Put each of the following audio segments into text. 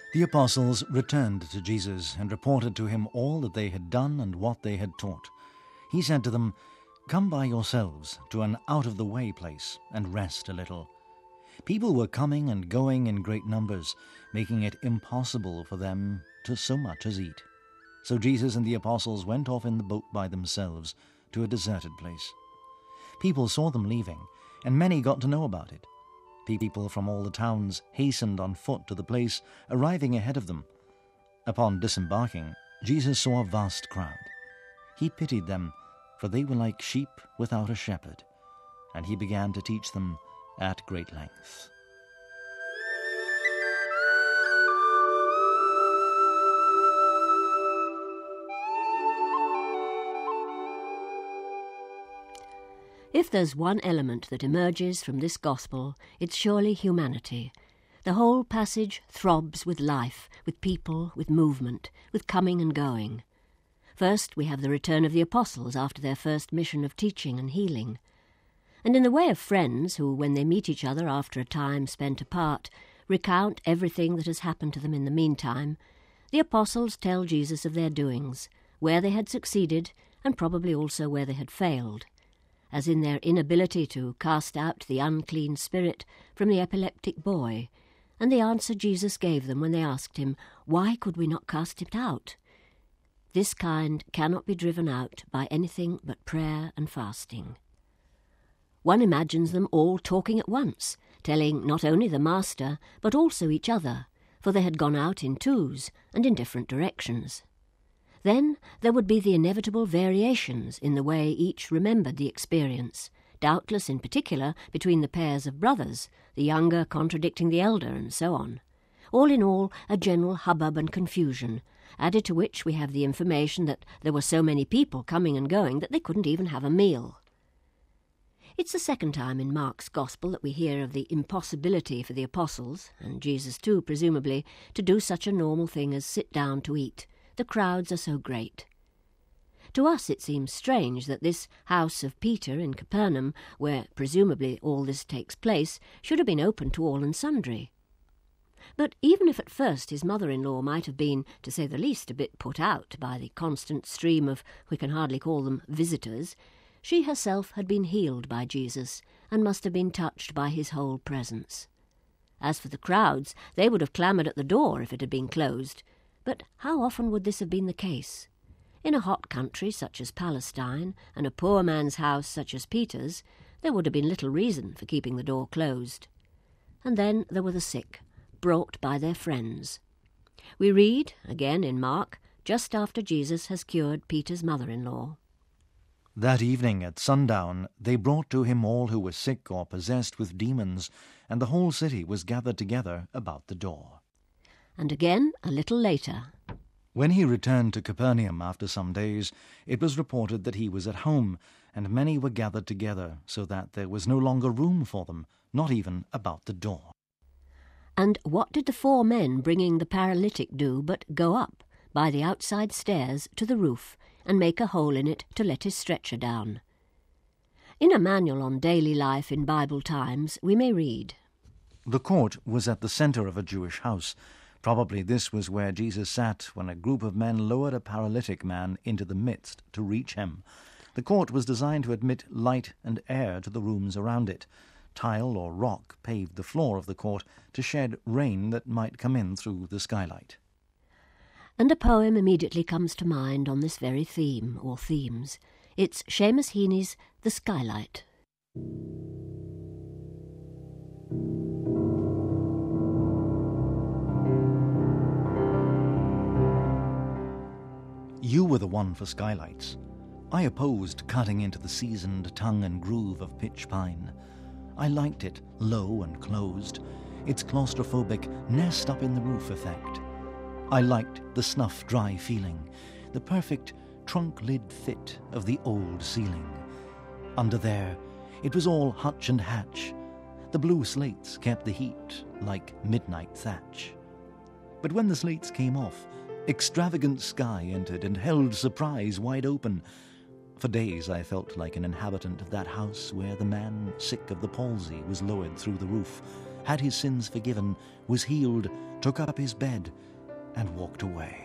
The apostles returned to Jesus and reported to him all that they had done and what they had taught. He said to them, "Come by yourselves to an out-of-the-way place and rest a little." People were coming and going in great numbers, making it impossible for them to so much as eat. So Jesus and the apostles went off in the boat by themselves to a deserted place. People saw them leaving, and many got to know about it. People from all the towns hastened on foot to the place, arriving ahead of them. Upon disembarking, Jesus saw a vast crowd. He pitied them, for they were like sheep without a shepherd, and he began to teach them at great length. If there's one element that emerges from this gospel, it's surely humanity. The whole passage throbs with life, with people, with movement, with coming and going. First, we have the return of the apostles after their first mission of teaching and healing. And in the way of friends who, when they meet each other after a time spent apart, recount everything that has happened to them in the meantime, the apostles tell Jesus of their doings, where they had succeeded, and probably also where they had failed, as in their inability to cast out the unclean spirit from the epileptic boy, and the answer Jesus gave them when they asked him, "Why could we not cast it out?" This kind cannot be driven out by anything but prayer and fasting. One imagines them all talking at once, telling not only the Master, but also each other, for they had gone out in twos and in different directions. Then there would be the inevitable variations in the way each remembered the experience, doubtless in particular between the pairs of brothers, the younger contradicting the elder, and so on. All in all, a general hubbub and confusion, added to which we have the information that there were so many people coming and going that they couldn't even have a meal. It's the second time in Mark's Gospel that we hear of the impossibility for the apostles, and Jesus too, presumably, to do such a normal thing as sit down to eat. The crowds are so great. To us it seems strange that this house of Peter in Capernaum, where presumably all this takes place, should have been open to all and sundry. But even if at first his mother-in-law might have been, to say the least, a bit put out by the constant stream of, we can hardly call them visitors, she herself had been healed by Jesus and must have been touched by his whole presence. As for the crowds, they would have clamoured at the door if it had been closed. But how often would this have been the case? In a hot country such as Palestine, and a poor man's house such as Peter's, there would have been little reason for keeping the door closed. And then there were the sick, brought by their friends. We read, again in Mark, just after Jesus has cured Peter's mother-in-law. That evening at sundown they brought to him all who were sick or possessed with demons, and the whole city was gathered together about the door. And again, a little later. When he returned to Capernaum after some days, it was reported that he was at home, and many were gathered together, so that there was no longer room for them, not even about the door. And what did the 4 men bringing the paralytic do but go up by the outside stairs to the roof and make a hole in it to let his stretcher down? In a manual on daily life in Bible times, we may read, The court was at the centre of a Jewish house. Probably this was where Jesus sat when a group of men lowered a paralytic man into the midst to reach him. The court was designed to admit light and air to the rooms around it. Tile or rock paved the floor of the court to shed rain that might come in through the skylight. And a poem immediately comes to mind on this very theme, or themes. It's Seamus Heaney's The Skylight. You were the one for skylights. I opposed cutting into the seasoned tongue and groove of pitch pine. I liked it low and closed, its claustrophobic nest-up-in-the-roof effect. I liked the snuff-dry feeling, the perfect trunk-lid fit of the old ceiling. Under there, it was all hutch and hatch. The blue slates kept the heat like midnight thatch. But when the slates came off, extravagant sky entered and held surprise wide open. For days I felt like an inhabitant of that house where the man sick of the palsy was lowered through the roof, had his sins forgiven, was healed, took up his bed, and walked away.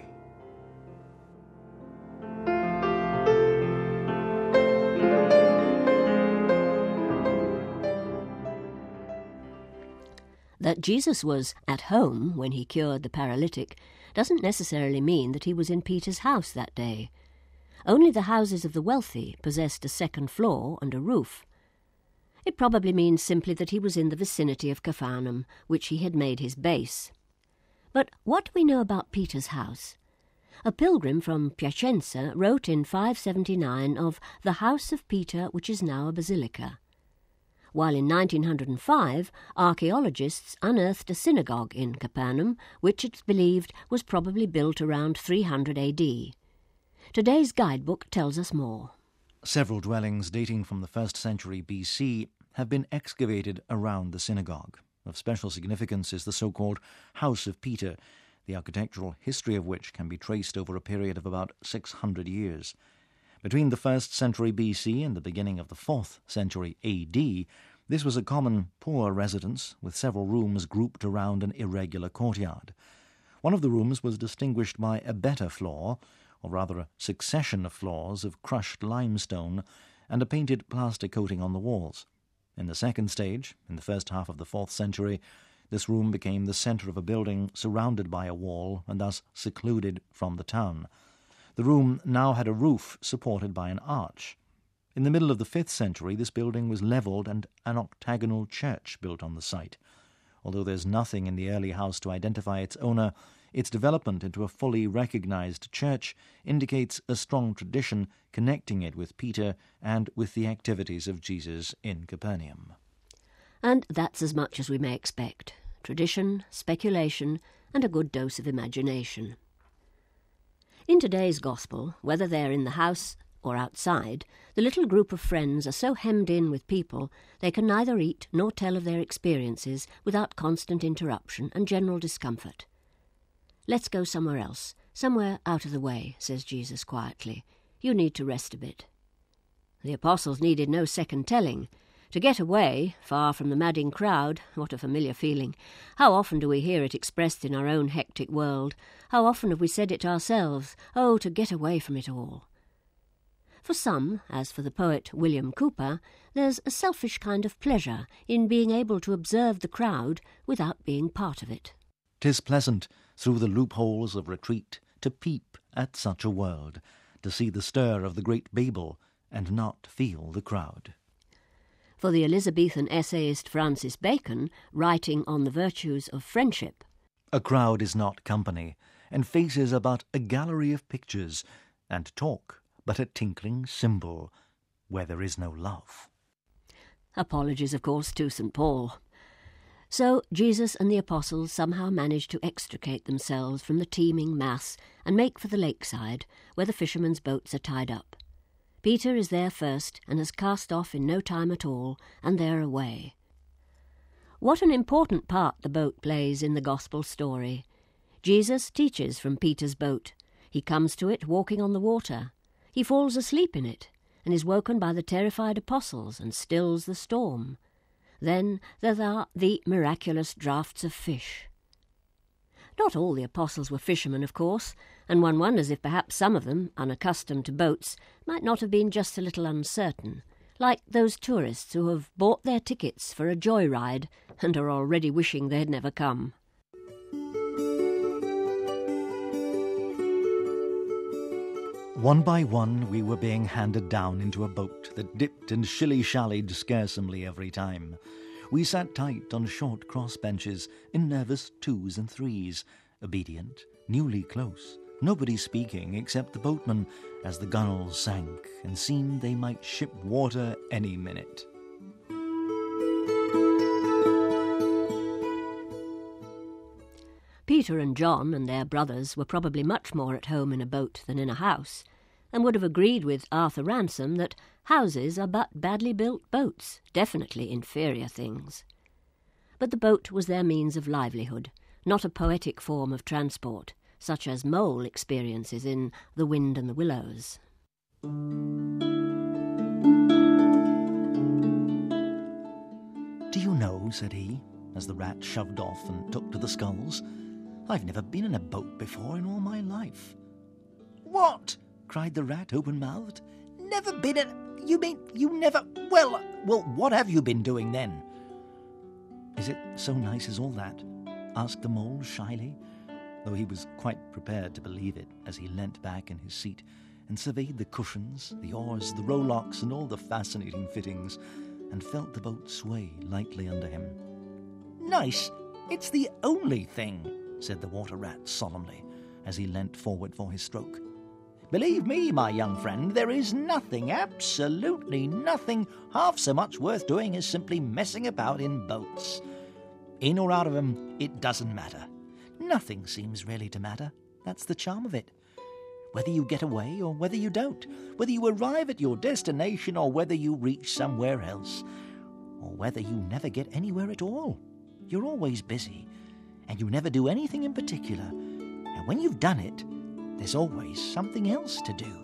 That Jesus was at home when he cured the paralytic doesn't necessarily mean that he was in Peter's house that day. Only the houses of the wealthy possessed a second floor and a roof. It probably means simply that he was in the vicinity of Capharnaum, which he had made his base. But what do we know about Peter's house? A pilgrim from Piacenza wrote in 579 of the house of Peter, which is now a basilica, while in 1905 archaeologists unearthed a synagogue in Capernaum, which it's believed was probably built around 300 AD. Today's guidebook tells us more. Several dwellings dating from the 1st century BC have been excavated around the synagogue. Of special significance is the so-called House of Peter, the architectural history of which can be traced over a period of about 600 years. Between the 1st century BC and the beginning of the 4th century AD, this was a common poor residence with several rooms grouped around an irregular courtyard. One of the rooms was distinguished by a better floor, or rather a succession of floors of crushed limestone, and a painted plaster coating on the walls. In the second stage, in the first half of the 4th century, this room became the centre of a building surrounded by a wall and thus secluded from the town. The room now had a roof supported by an arch. In the middle of the 5th century, this building was levelled and an octagonal church built on the site. Although there's nothing in the early house to identify its owner, its development into a fully recognised church indicates a strong tradition connecting it with Peter and with the activities of Jesus in Capernaum. And that's as much as we may expect. Tradition, speculation, and a good dose of imagination. In today's gospel, whether they're in the house or outside, the little group of friends are so hemmed in with people they can neither eat nor tell of their experiences without constant interruption and general discomfort. "Let's go somewhere else, somewhere out of the way," says Jesus quietly. "You need to rest a bit." The apostles needed no second telling. To get away, far from the madding crowd, what a familiar feeling. How often do we hear it expressed in our own hectic world? How often have we said it ourselves? Oh, to get away from it all. For some, as for the poet William Cowper, there's a selfish kind of pleasure in being able to observe the crowd without being part of it. "'Tis pleasant, through the loopholes of retreat, to peep at such a world, to see the stir of the great Babel, and not feel the crowd." For the Elizabethan essayist Francis Bacon, writing on the virtues of friendship, "A crowd is not company, and faces are but a gallery of pictures, and talk but a tinkling cymbal, where there is no love." Apologies, of course, to St. Paul. So Jesus and the apostles somehow managed to extricate themselves from the teeming mass and make for the lakeside, where the fishermen's boats are tied up. Peter is there first and has cast off in no time at all, and they're away. What an important part the boat plays in the gospel story. Jesus teaches from Peter's boat. He comes to it walking on the water. He falls asleep in it, and is woken by the terrified apostles and stills the storm. Then there are the miraculous draughts of fish. Not all the apostles were fishermen, of course, and one wonders if perhaps some of them, unaccustomed to boats, might not have been just a little uncertain, like those tourists who have bought their tickets for a joyride and are already wishing they'd never come. One by one we were being handed down into a boat that dipped and shilly-shallied scarsomely every time. We sat tight on short cross benches in nervous 2s and 3s, obedient, newly close, nobody speaking except the boatmen as the gunwales sank and seemed they might ship water any minute. Peter and John and their brothers were probably much more at home in a boat than in a house, and would have agreed with Arthur Ransom that houses are but badly built boats, definitely inferior things. But the boat was their means of livelihood, not a poetic form of transport, such as Mole experiences in The Wind and the Willows. "Do you know," said he, as the rat shoved off and took to the sculls. "I've never been in a boat before in all my life." "What?" cried the rat, open-mouthed. "Never been in... You mean you never... Well, what have you been doing then?" "Is it so nice as all that?" asked the mole shyly, though he was quite prepared to believe it as he leant back in his seat and surveyed the cushions, the oars, the rowlocks, and all the fascinating fittings, and felt the boat sway lightly under him. "Nice? It's the only thing," said the water rat solemnly, as he leant forward for his stroke. "Believe me, my young friend, there is nothing, absolutely nothing, half so much worth doing as simply messing about in boats. In or out of them, it doesn't matter. Nothing seems really to matter. That's the charm of it. Whether you get away or whether you don't, whether you arrive at your destination or whether you reach somewhere else, or whether you never get anywhere at all, you're always busy, and you never do anything in particular. And when you've done it, there's always something else to do."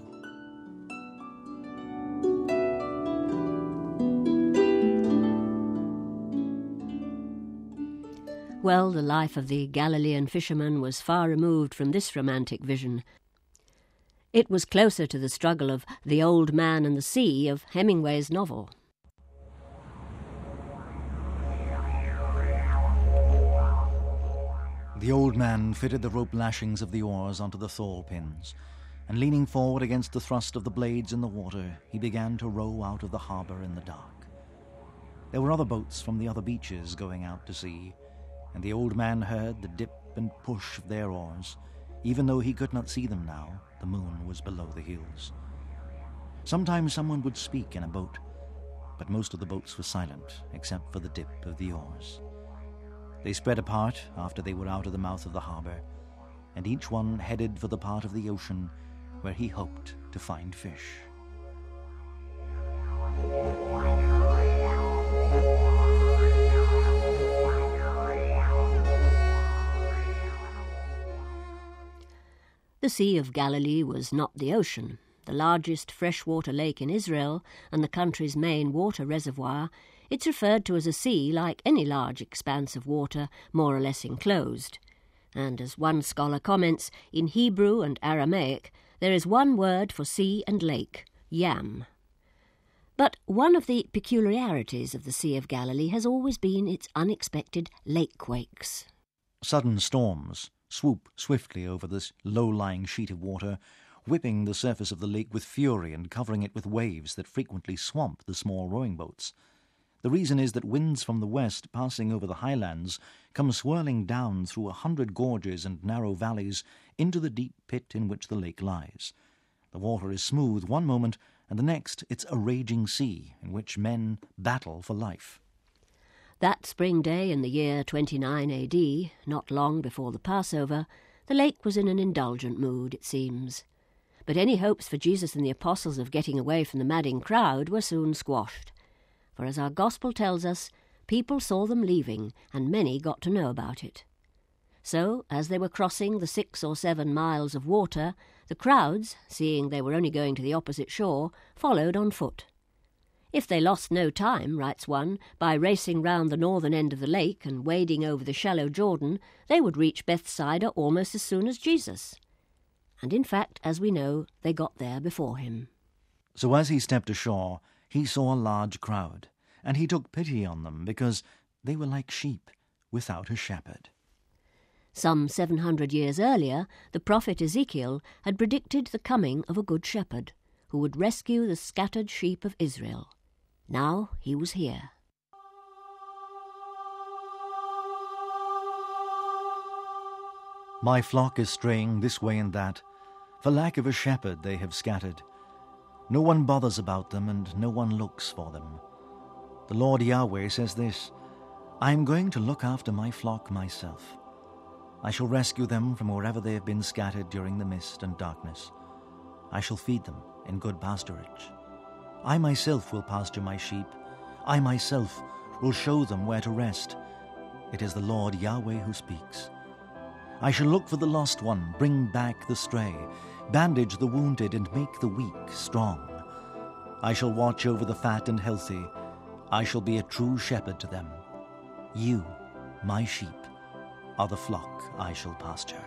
Well, the life of the Galilean fisherman was far removed from this romantic vision. It was closer to the struggle of the old man and the sea of Hemingway's novel. The old man fitted the rope lashings of the oars onto the thole pins, and leaning forward against the thrust of the blades in the water, he began to row out of the harbour in the dark. There were other boats from the other beaches going out to sea, and the old man heard the dip and push of their oars. Even though he could not see them now, the moon was below the hills. Sometimes someone would speak in a boat, but most of the boats were silent, except for the dip of the oars. They spread apart after they were out of the mouth of the harbour, and each one headed for the part of the ocean where he hoped to find fish. The Sea of Galilee was not the ocean. The largest freshwater lake in Israel and the country's main water reservoir, it's referred to as a sea like any large expanse of water, more or less enclosed. And as one scholar comments, in Hebrew and Aramaic, there is one word for sea and lake, yam. But one of the peculiarities of the Sea of Galilee has always been its unexpected lakequakes. Sudden storms swoop swiftly over this low-lying sheet of water, whipping the surface of the lake with fury and covering it with waves that frequently swamp the small rowing boats. The reason is that winds from the west passing over the highlands come swirling down through 100 gorges and narrow valleys into the deep pit in which the lake lies. The water is smooth one moment, and the next it's a raging sea in which men battle for life. That spring day in the year 29 AD, not long before the Passover, the lake was in an indulgent mood, it seems. But any hopes for Jesus and the apostles of getting away from the madding crowd were soon squashed. For as our Gospel tells us, people saw them leaving, and many got to know about it. So, as they were crossing the 6 or 7 miles of water, the crowds, seeing they were only going to the opposite shore, followed on foot. If they lost no time, writes one, by racing round the northern end of the lake and wading over the shallow Jordan, they would reach Bethsaida almost as soon as Jesus. And in fact, as we know, they got there before him. So as he stepped ashore, he saw a large crowd, and he took pity on them because they were like sheep without a shepherd. Some 700 years earlier, the prophet Ezekiel had predicted the coming of a good shepherd, who would rescue the scattered sheep of Israel. Now he was here. My flock is straying this way and that. For lack of a shepherd they have scattered. No one bothers about them, and no one looks for them. The Lord Yahweh says this, I am going to look after my flock myself. I shall rescue them from wherever they have been scattered during the mist and darkness. I shall feed them in good pasturage. I myself will pasture my sheep. I myself will show them where to rest. It is the Lord Yahweh who speaks. I shall look for the lost one, bring back the stray, bandage the wounded, and make the weak strong. I shall watch over the fat and healthy. I shall be a true shepherd to them. You My sheep are the flock I shall pasture.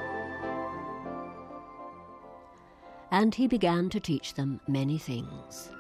And he began to teach them many things.